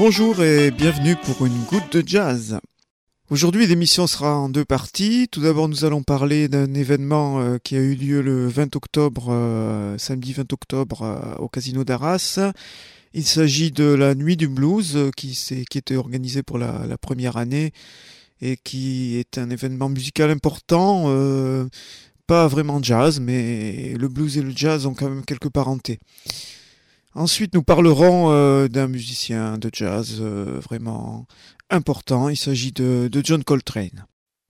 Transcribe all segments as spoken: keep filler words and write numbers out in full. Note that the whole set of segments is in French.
Bonjour et bienvenue pour une goutte de jazz. Aujourd'hui, l'émission sera en deux parties. Tout d'abord, nous allons parler d'un événement euh, qui a eu lieu le vingt octobre, euh, samedi vingt octobre, euh, au Casino d'Arras. Il s'agit de la Nuit du Blues euh, qui, s'est, qui était organisée pour la, la première année et qui est un événement musical important. Euh, pas vraiment jazz, mais le blues et le jazz ont quand même quelques parentés. Ensuite, nous parlerons euh, d'un musicien de jazz euh, vraiment important. Il s'agit de, de John Coltrane.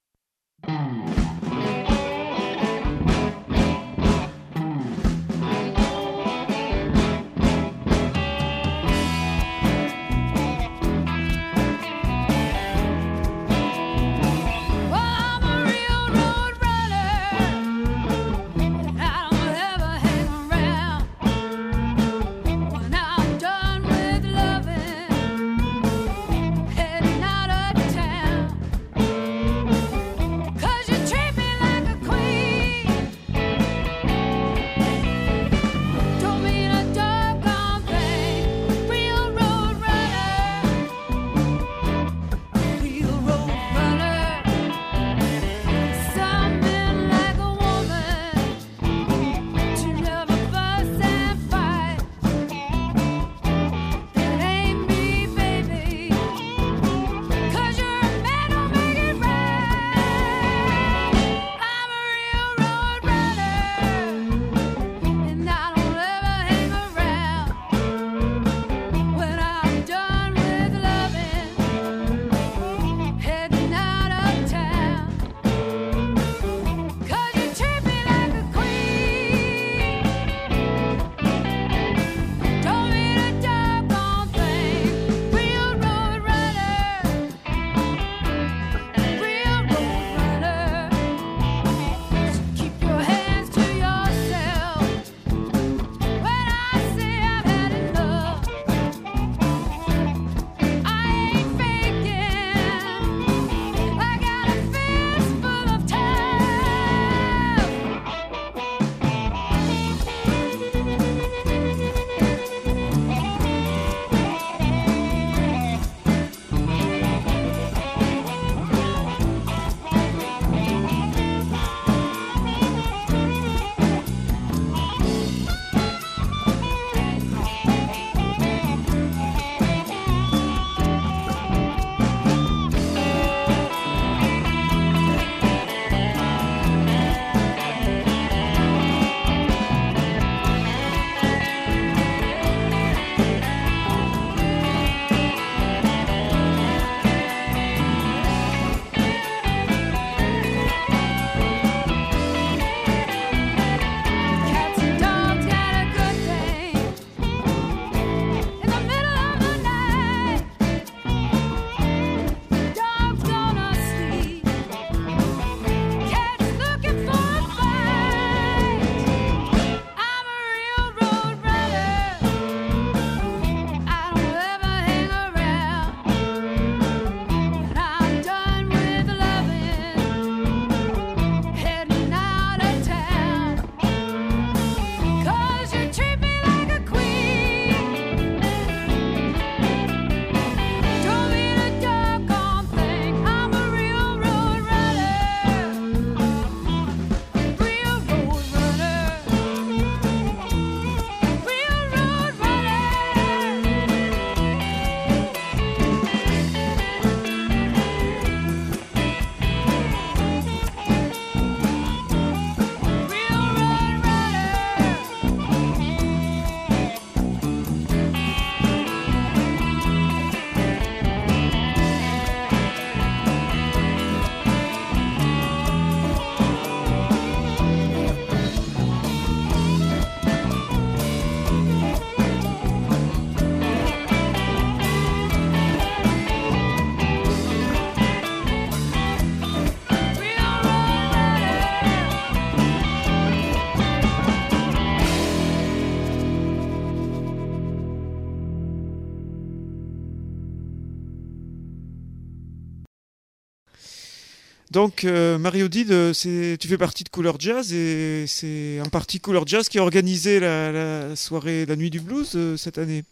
Donc, euh, Marie-Odile, c'est, tu fais partie de Couleur Jazz et c'est en partie Couleur Jazz qui a organisé la, la soirée, la Nuit du Blues euh, cette année.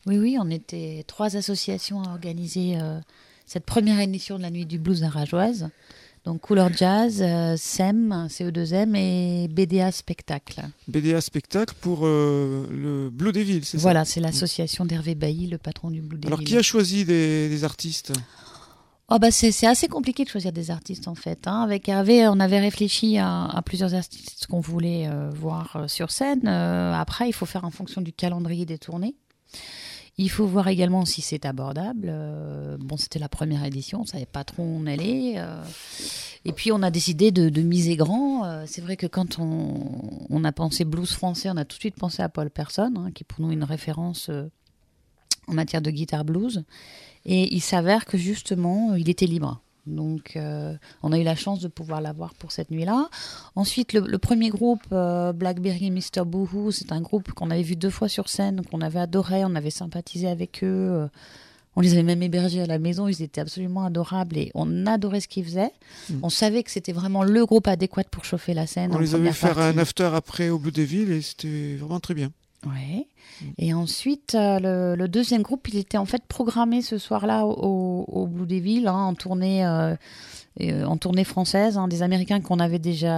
Oui, oui, on était trois associations à organiser euh, cette première édition de la Nuit du Blues à Rageoise. Donc Couleur Jazz, euh, S E M, C E deux M et B D A Spectacle. B D A Spectacle pour euh, le Blue Devil, c'est voilà, ça? c'est l'association d'Hervé Bailly, le patron du Blue Devil. Alors qui a choisi des, des artistes? Oh bah c'est, c'est assez compliqué de choisir des artistes en fait. Hein. Avec Hervé, on avait réfléchi à, à plusieurs artistes qu'on voulait euh, voir euh, sur scène. Euh, après, il faut faire en fonction du calendrier des tournées. Il faut voir également si c'est abordable. Euh, bon, c'était la première édition, on ne savait pas trop où on allait. Euh, et puis, on a décidé de, de miser grand. Euh, c'est vrai que quand on, on a pensé blues français, on a tout de suite pensé à Paul Persson, hein, qui est pour nous une référence euh, en matière de guitare blues. Et il s'avère que justement, il était libre. Donc, euh, on a eu la chance de pouvoir l'avoir pour cette nuit-là. Ensuite, le, le premier groupe, euh, Blackberry et mister Boohoo, c'est un groupe qu'on avait vu deux fois sur scène, qu'on avait adoré, on avait sympathisé avec eux. Euh, on les avait même hébergés à la maison, ils étaient absolument adorables et on adorait ce qu'ils faisaient. Mmh. On savait que c'était vraiment le groupe adéquat pour chauffer la scène. On les avait fait partie. un after après au Blue Devil et c'était vraiment très bien. Ouais. Et ensuite, euh, le, le deuxième groupe, il était en fait programmé ce soir-là au, au Blue Devil, hein, en tournée, euh, euh, en tournée française, hein, des Américains qu'on avait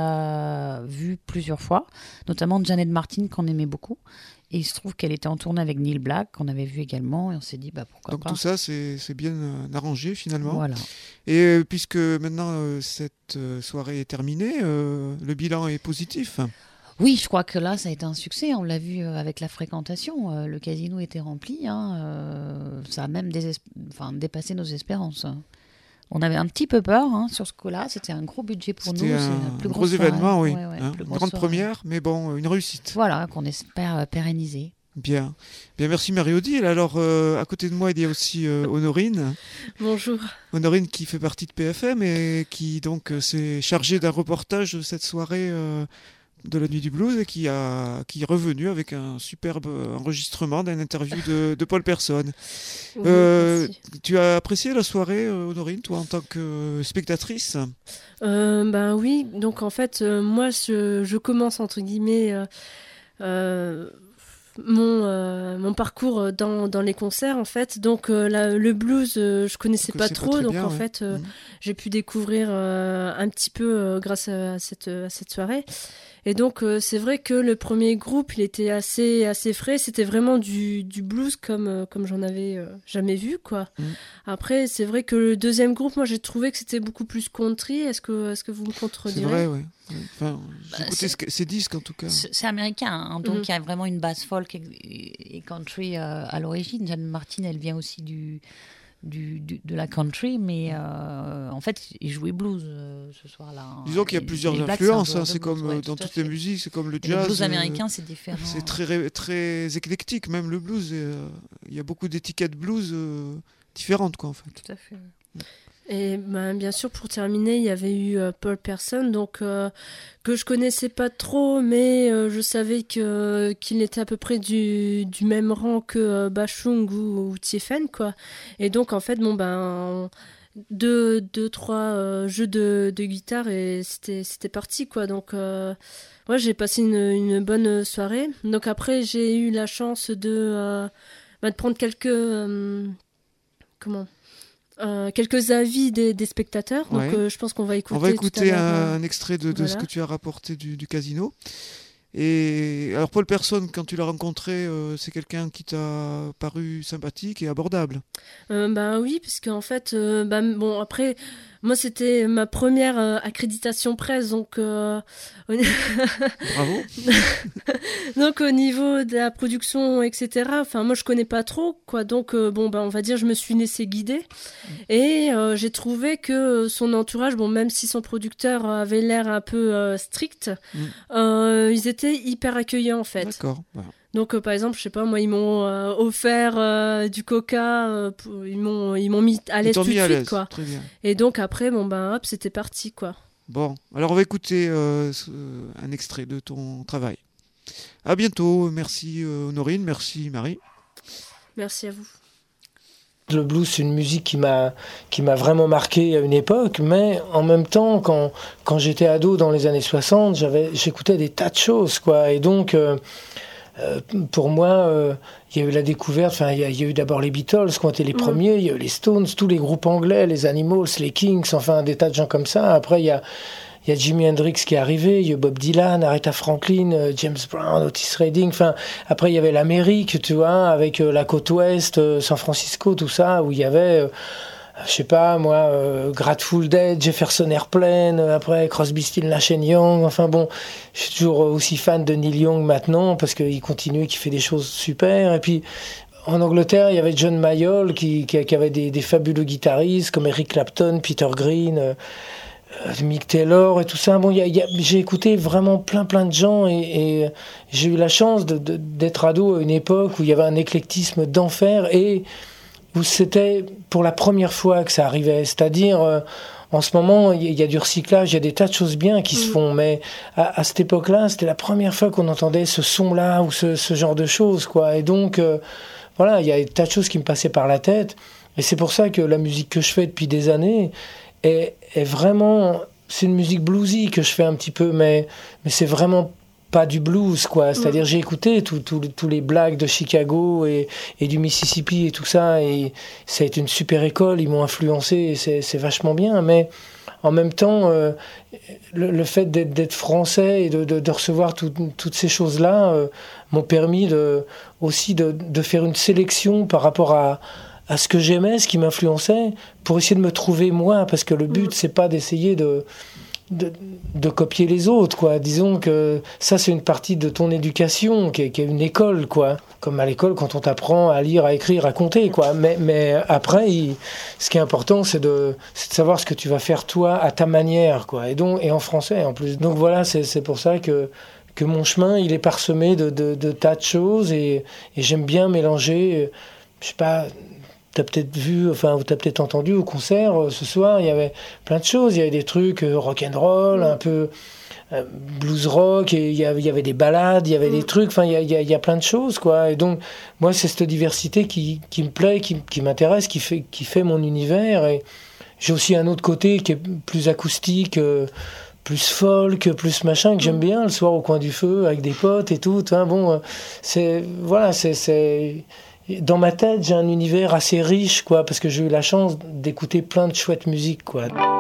déjà vus plusieurs fois, notamment Janet Martin qu'on aimait beaucoup. Et il se trouve qu'elle était en tournée avec Neil Black, qu'on avait vu également, et on s'est dit bah pourquoi Donc pas. Donc tout ça, c'est, c'est bien euh, arrangé finalement. Voilà. Et euh, puisque maintenant euh, cette euh, soirée est terminée, euh, le bilan est positif. Oui, je crois que là, ça a été un succès. On l'a vu avec la fréquentation. Euh, le casino était rempli. Hein, euh, ça a même désesp... enfin, dépassé nos espérances. On avait un petit peu peur hein, sur ce coup-là. C'était un gros budget pour C'était nous. Un, C'est la plus un grosse gros événement, oui. Ouais, ouais, hein, plus une grande soirée. première, mais bon, une réussite. Voilà, qu'on espère pérenniser. Bien. Bien, merci Marie-Odile. Alors, euh, à côté de moi, il y a aussi euh, Honorine. Bonjour. Honorine qui fait partie de P F M et qui donc euh, s'est chargée d'un reportage de cette soirée euh, de la Nuit du Blues et qui, a, qui est revenu avec un superbe enregistrement d'une interview de, de Paul Persson. Oui, euh, tu as apprécié la soirée, Honorine, toi, en tant que spectatrice? euh, Ben oui, donc en fait, euh, moi, je, je commence, entre guillemets, euh, euh, mon, euh, mon parcours dans, dans les concerts, en fait. Donc euh, la, le blues, euh, je connaissais pas trop, pas donc bien, en ouais. fait, euh, mmh. j'ai pu découvrir euh, un petit peu euh, grâce à cette, à cette soirée. Et donc, euh, c'est vrai que le premier groupe, il était assez, assez frais. C'était vraiment du, du blues comme, euh, comme j'en avais euh, jamais vu, quoi. Mm. Après, c'est vrai que le deuxième groupe, moi, j'ai trouvé que c'était beaucoup plus country. Est-ce que, est-ce que vous me contredirez? C'est vrai, oui. Enfin, j'ai bah, écouté c'est, ces disques, en tout cas. C'est, c'est américain, hein, donc il mm. y a vraiment une base folk et, et country euh, à l'origine. Jeanne Martin, elle vient aussi du... Du, du, de la country, mais euh, en fait, il jouait blues euh, ce soir-là. Hein. Disons qu'il y a plusieurs Black, influences, c'est, hein, c'est comme ouais, dans toutes les musiques, c'est comme le jazz. Le blues américain, c'est différent. C'est très, très éclectique, même le blues. Il euh, y a beaucoup d'étiquettes blues euh, différentes, quoi, en fait. Tout à fait. Et ben, bien sûr, pour terminer, il y avait eu euh, Paul Persson, donc euh, que je connaissais pas trop, mais euh, je savais que qu'il était à peu près du, du même rang que euh, Bashung ou, ou Tiefen, quoi. Et donc en fait, bon ben on, deux, deux, trois euh, jeux de, de guitare et c'était c'était parti, quoi. Donc euh, ouais, j'ai passé une, une bonne soirée. Donc après, j'ai eu la chance de euh, ben, de prendre quelques euh, comment Euh, quelques avis des, des spectateurs, donc ouais. euh, je pense qu'on va écouter. On va écouter un, un, un extrait de, de voilà. ce que tu as rapporté du, du casino. Et alors Paul Persson, quand tu l'as rencontré, euh, c'est quelqu'un qui t'a paru sympathique et abordable. Euh, bah oui, parce qu'en fait, euh, bah, bon après, moi c'était ma première euh, accréditation presse, donc. Euh... Bravo. Donc au niveau de la production, et cetera. Enfin moi je connais pas trop, quoi. Donc euh, bon bah on va dire je me suis laissée guider et euh, j'ai trouvé que son entourage, bon même si son producteur avait l'air un peu euh, strict, mm. euh, ils étaient hyper accueillants en fait. D'accord. Voilà. Donc euh, par exemple, je sais pas, moi ils m'ont euh, offert euh, du coca, euh, pour, ils m'ont ils m'ont mis à l'aise tout de suite, quoi. Très bien. Et donc après, bon ben hop, c'était parti, quoi. Bon, alors on va écouter euh, ce, un extrait de ton travail. À bientôt, merci euh, Honorine, merci Marie. Merci à vous. Le blues, c'est une musique qui m'a, qui m'a vraiment marqué à une époque, mais en même temps, quand, quand j'étais ado dans les années soixante, j'avais, j'écoutais des tas de choses, quoi. Et donc, euh, Euh, pour moi, euh, il y a eu la découverte, enfin, il y, y a eu d'abord les Beatles qui ont été les mmh. premiers, il y a eu les Stones, tous les groupes anglais, les Animals, les Kings, enfin, des tas de gens comme ça. Après, il y a, il y a Jimi Hendrix qui est arrivé, il y a Bob Dylan, Aretha Franklin, euh, James Brown, Otis Redding, enfin, après, il y avait l'Amérique, tu vois, avec euh, la côte ouest, euh, San Francisco, tout ça, où il y avait... Euh, je sais pas, moi, euh, Grateful Dead, Jefferson Airplane, euh, après Crosby, Stills, Nash and Young, enfin bon, je suis toujours aussi fan de Neil Young maintenant, parce qu'il continue et qu'il fait des choses super, et puis en Angleterre, il y avait John Mayall, qui, qui, qui avait des, des fabuleux guitaristes, comme Eric Clapton, Peter Green, euh, Mick Taylor et tout ça. Bon, y a, y a, j'ai écouté vraiment plein plein de gens, et, et j'ai eu la chance de, de, d'être ado à une époque où il y avait un éclectisme d'enfer, et où c'était pour la première fois que ça arrivait. C'est-à-dire, euh, en ce moment, il y, y a du recyclage, il y a des tas de choses bien qui mmh. se font, mais à, à cette époque-là, c'était la première fois qu'on entendait ce son-là ou ce, ce genre de choses, quoi. Et donc, euh, voilà, il y a des tas de choses qui me passaient par la tête. Et c'est pour ça que la musique que je fais depuis des années est, est vraiment... C'est une musique bluesy que je fais un petit peu, mais, mais c'est vraiment pas du blues, quoi. C'est-à-dire, mmh. j'ai écouté tous les blacks de Chicago et, et du Mississippi et tout ça, et ça a été une super école, ils m'ont influencé, et c'est, c'est vachement bien, mais en même temps, euh, le, le fait d'être, d'être français et de, de, de recevoir tout, toutes ces choses-là euh, m'ont permis de, aussi de, de faire une sélection par rapport à, à ce que j'aimais, ce qui m'influençait, pour essayer de me trouver moi, parce que le but, mmh. c'est pas d'essayer de... De, de copier les autres, quoi. Disons que ça, c'est une partie de ton éducation, qui est, qui est une école, quoi. Comme à l'école, quand on t'apprend à lire, à écrire, à compter, quoi. Mais, mais après, il, ce qui est important, c'est de, c'est de savoir ce que tu vas faire, toi, à ta manière, quoi. Et, donc, et en français, en plus. Donc voilà, c'est, c'est pour ça que, que mon chemin, il est parsemé de, de, de tas de choses, et, et j'aime bien mélanger, je sais pas... T'as peut-être vu, enfin, ou t'as peut-être entendu au concert euh, ce soir, il y avait plein de choses. Il y avait des trucs euh, rock and roll, un peu euh, blues rock, et il y, avait, il y avait des ballades, il y avait des trucs. Enfin, il y a, il y a, il y a plein de choses, quoi. Et donc, moi, c'est cette diversité qui, qui me plaît, qui, qui m'intéresse, qui fait, qui fait mon univers. Et j'ai aussi un autre côté qui est plus acoustique, euh, plus folk, plus machin, que j'aime bien le soir au coin du feu avec des potes et tout. Hein, bon, euh, c'est voilà, c'est, c'est dans ma tête, j'ai un univers assez riche, quoi, parce que j'ai eu la chance d'écouter plein de chouettes musiques, quoi.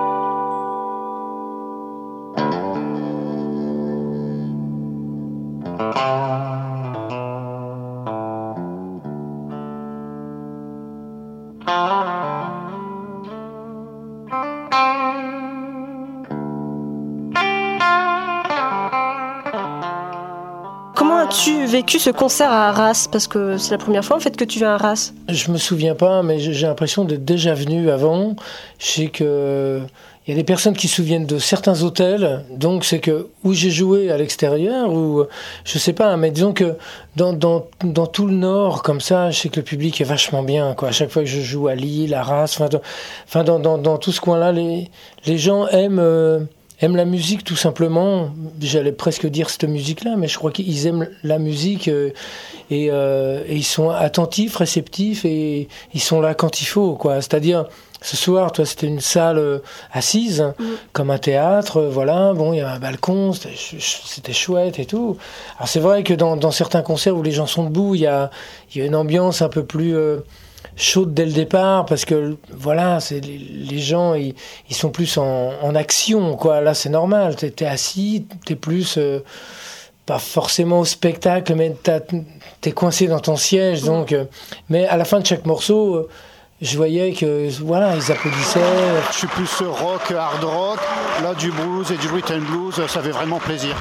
As-tu vécu ce concert à Arras? Parce que c'est la première fois en fait que tu viens à Arras. Je me souviens pas, mais j'ai l'impression d'être déjà venu avant. Je sais que il y a des personnes qui se souviennent de certains hôtels, donc c'est que où j'ai joué à l'extérieur, ou je sais pas, mais disons que dans, dans, dans tout le nord, comme ça, je sais que le public est vachement bien, quoi. À chaque fois que je joue à Lille, à Arras, enfin, dans, enfin dans, dans, dans tout ce coin-là, les, les gens aiment... Euh, aiment la musique tout simplement. J'allais presque dire cette musique-là, mais je crois qu'ils aiment la musique euh, et, euh, et ils sont attentifs, réceptifs, et ils sont là quand il faut, quoi. C'est-à-dire, ce soir, toi, c'était une salle euh, assise, mmh. comme un théâtre, euh, voilà, bon, il y avait un balcon, c'était, c'était chouette et tout. Alors c'est vrai que dans, dans certains concerts où les gens sont debout, il y a, il y a une ambiance un peu plus... Euh, chaude dès le départ, parce que voilà, c'est les, les gens ils, ils sont plus en, en action, quoi. Là c'est normal, t'es, t'es assis, t'es plus euh, pas forcément au spectacle, mais t'es coincé dans ton siège, donc euh, mais à la fin de chaque morceau euh, je voyais que voilà, ils applaudissaient. Je suis plus rock, hard rock, là du blues et du rhythm blues, ça fait vraiment plaisir.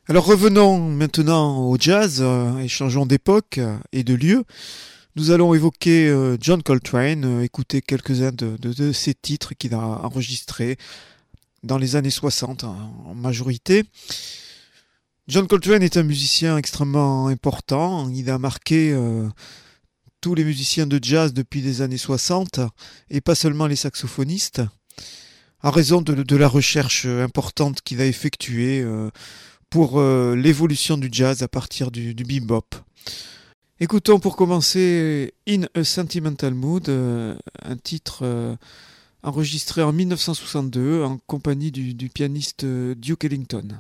Alors revenons maintenant au jazz euh, et changeons d'époque et de lieu. Nous allons évoquer euh, John Coltrane, euh, écouter quelques-uns de, de, de ses titres qu'il a enregistrés dans les années soixante en, en majorité. John Coltrane est un musicien extrêmement important. Il a marqué euh, tous les musiciens de jazz depuis les années soixante et pas seulement les saxophonistes, en raison de, de la recherche importante qu'il a effectuée euh, pour euh, l'évolution du jazz à partir du, du bebop. Écoutons pour commencer In a Sentimental Mood, euh, un titre euh, enregistré en dix-neuf cent soixante-deux en compagnie du, du pianiste Duke Ellington.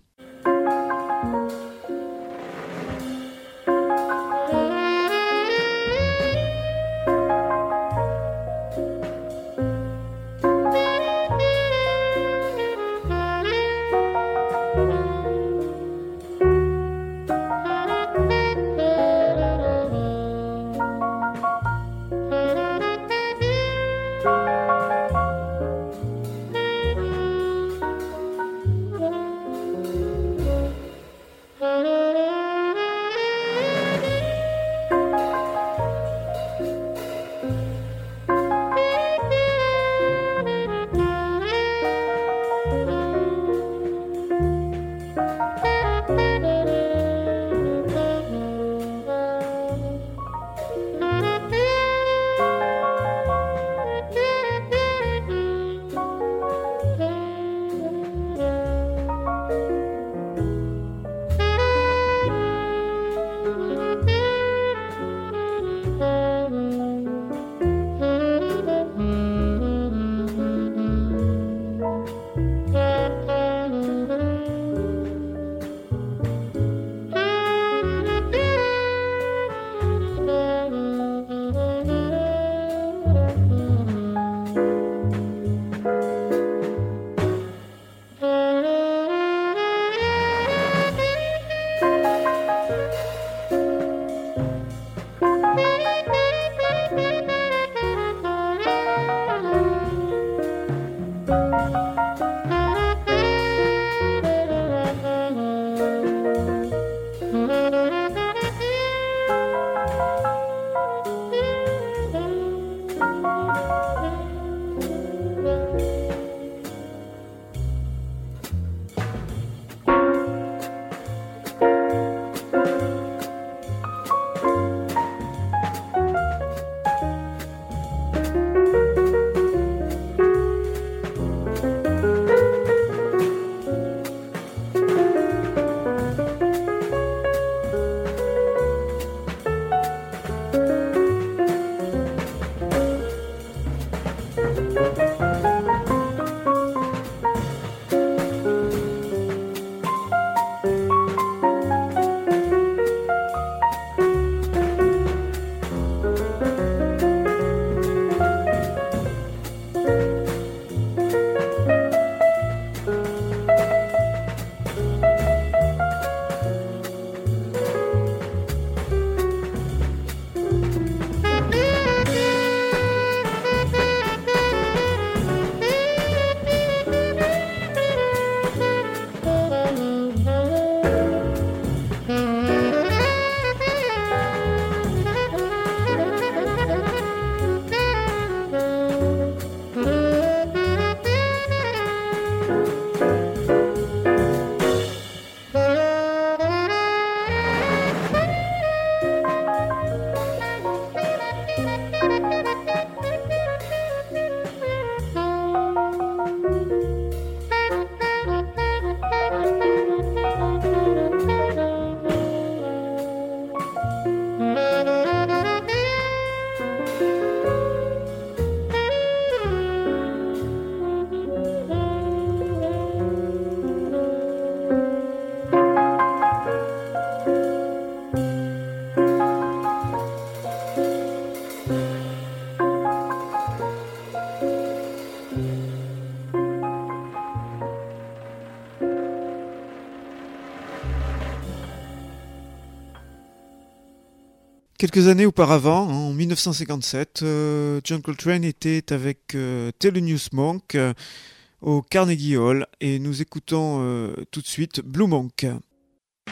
Quelques années auparavant, en dix-neuf cent cinquante-sept, euh, John Coltrane était avec euh, Thelonious Monk euh, au Carnegie Hall et nous écoutons euh, tout de suite Blue Monk.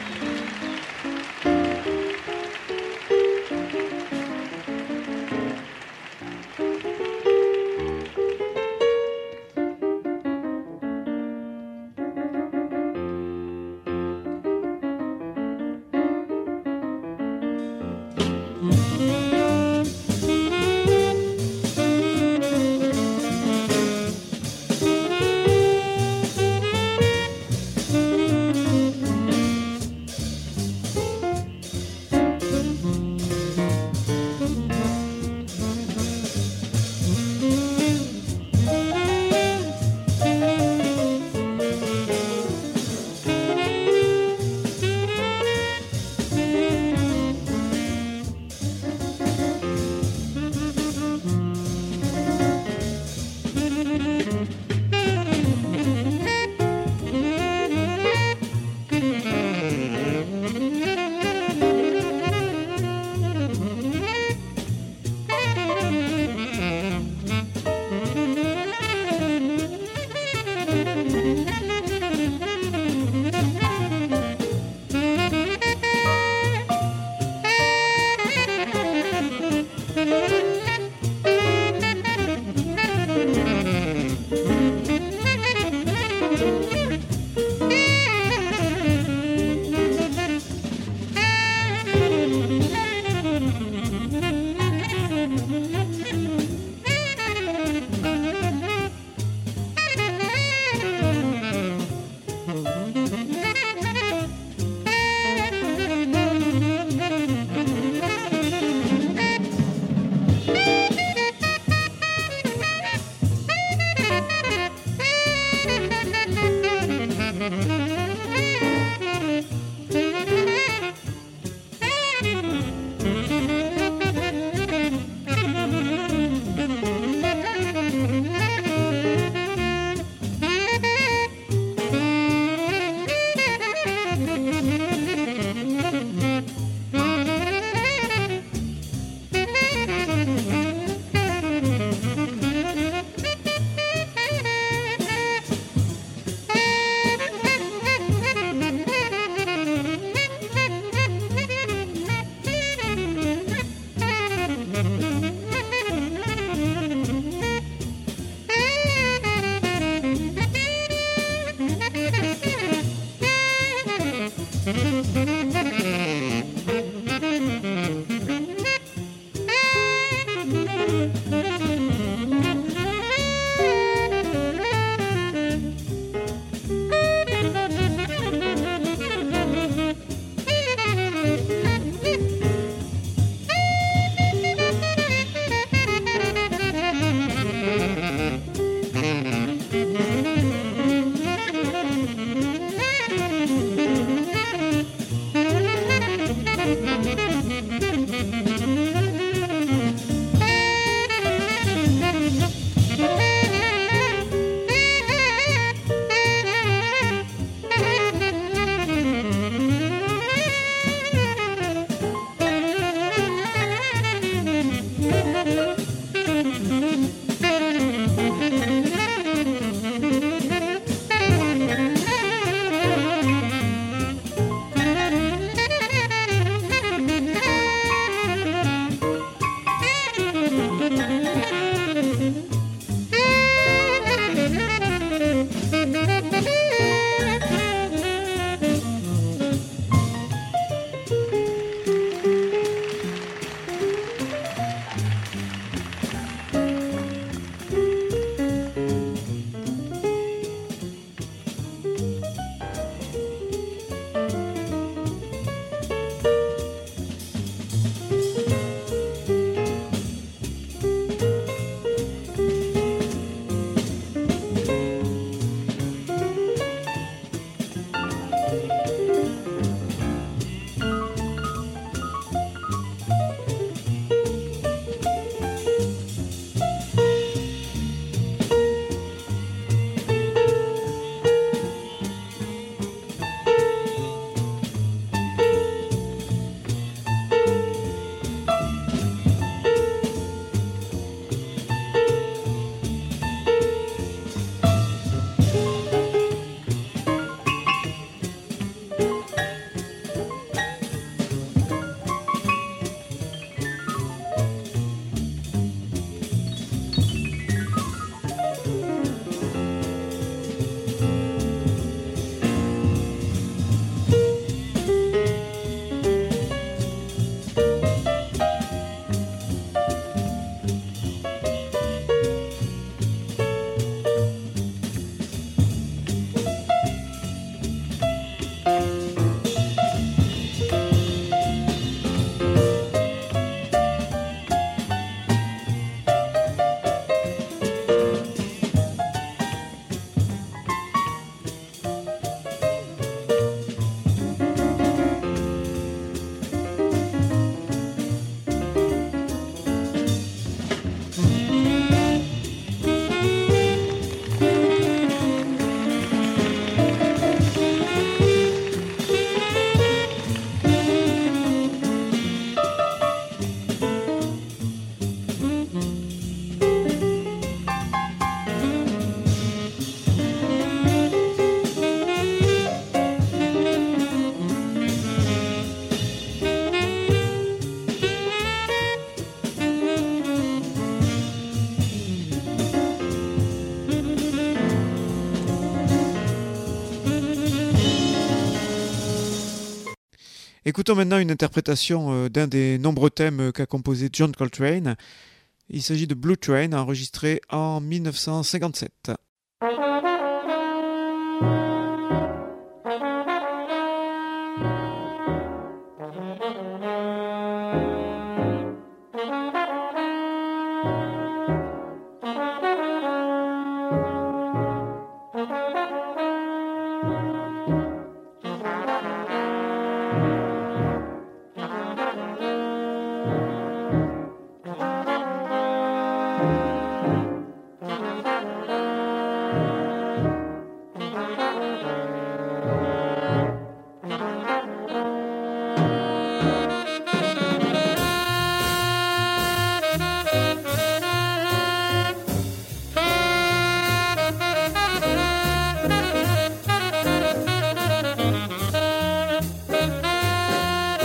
Écoutons maintenant une interprétation d'un des nombreux thèmes qu'a composé John Coltrane. Il s'agit de Blue Train, enregistré en mille neuf cent cinquante-sept.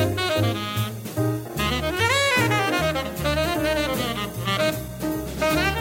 Bye.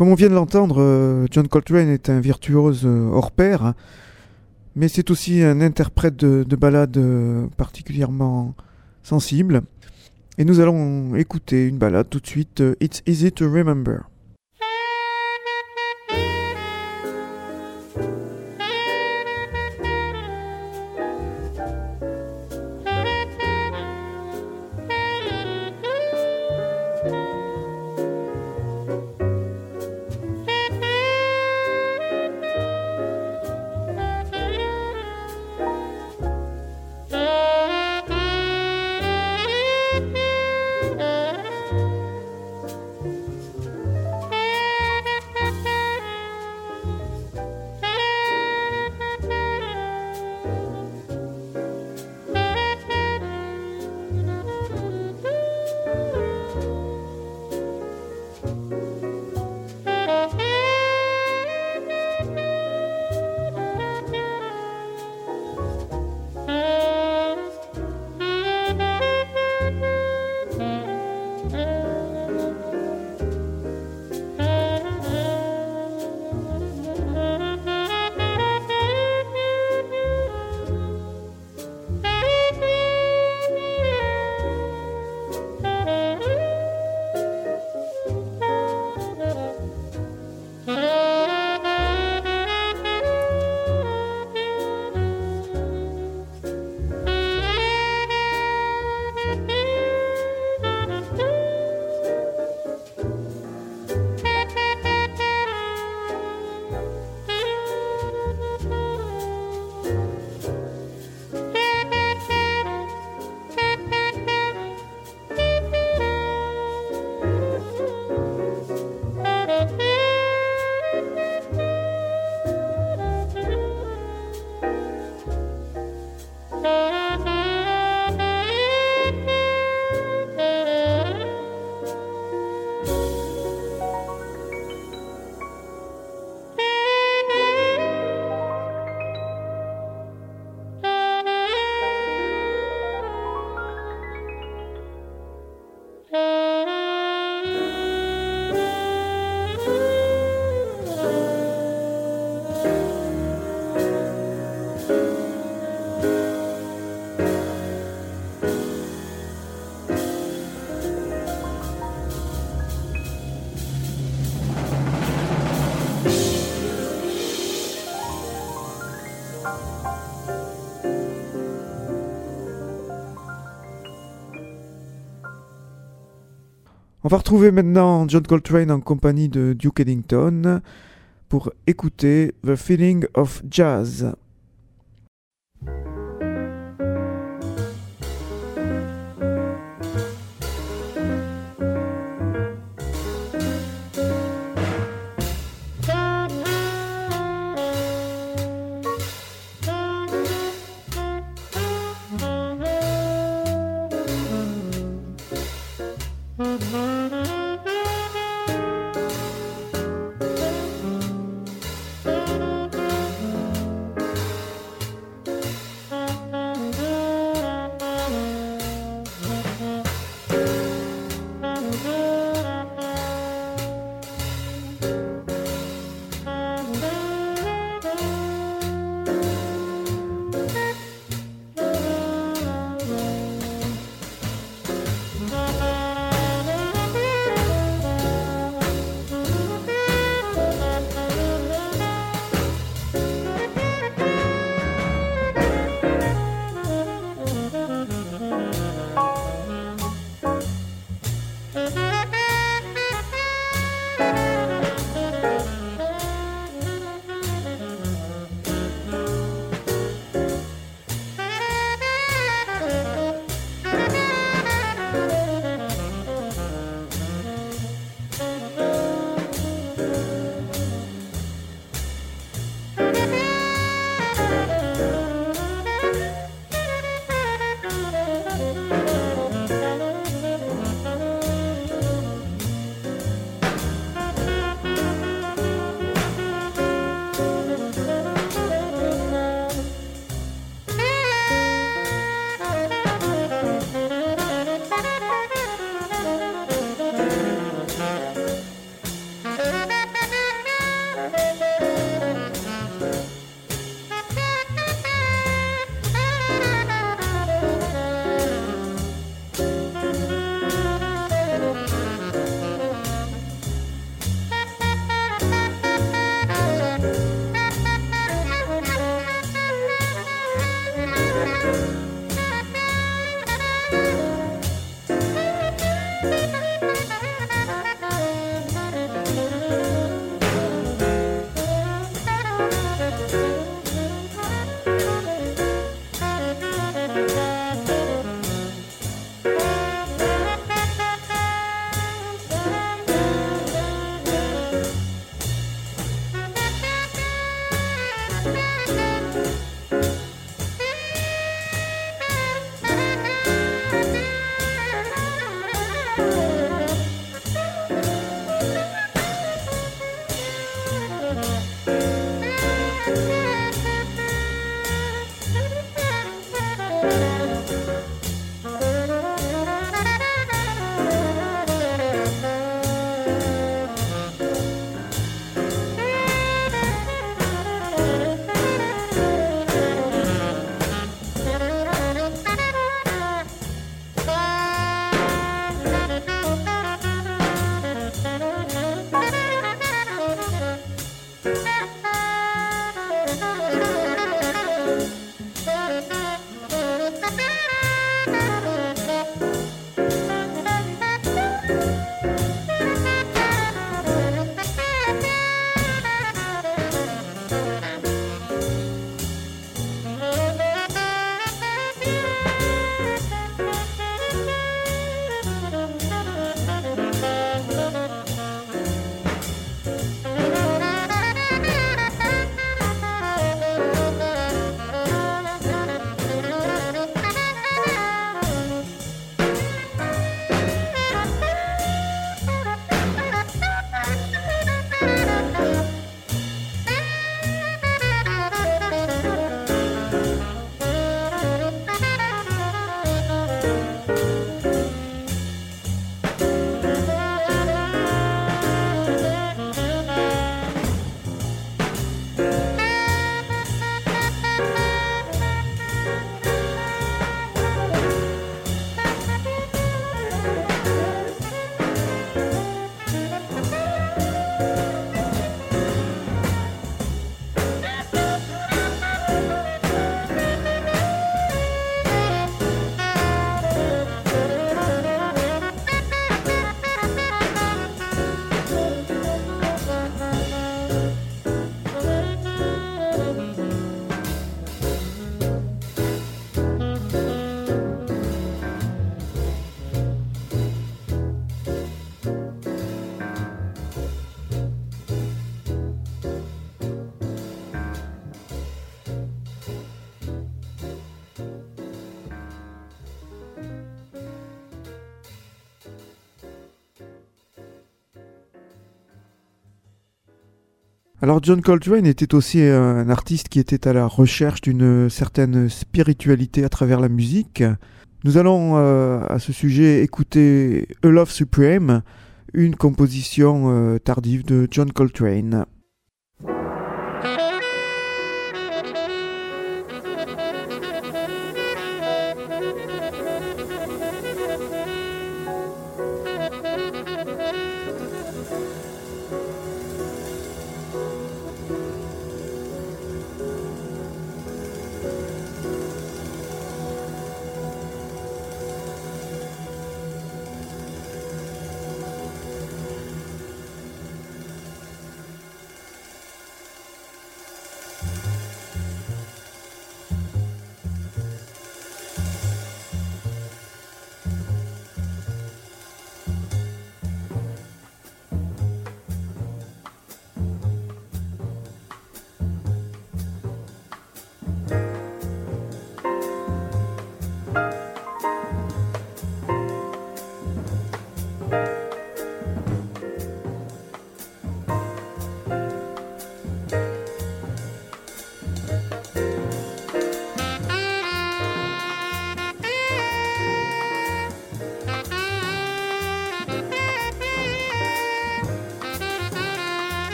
comme on vient de l'entendre, John Coltrane est un virtuose hors pair, hein, mais c'est aussi un interprète de, de ballades particulièrement sensible. Et nous allons écouter une ballade tout de suite, It's Easy to Remember. On va retrouver maintenant John Coltrane en compagnie de Duke Ellington pour écouter The Feeling of Jazz. Alors John Coltrane était aussi un artiste qui était à la recherche d'une certaine spiritualité à travers la musique. Nous allons euh, à ce sujet écouter A Love Supreme, une composition euh, tardive de John Coltrane.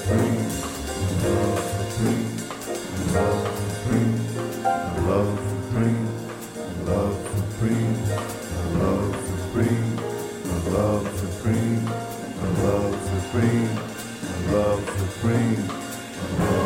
Love supreme, love supreme, love supreme.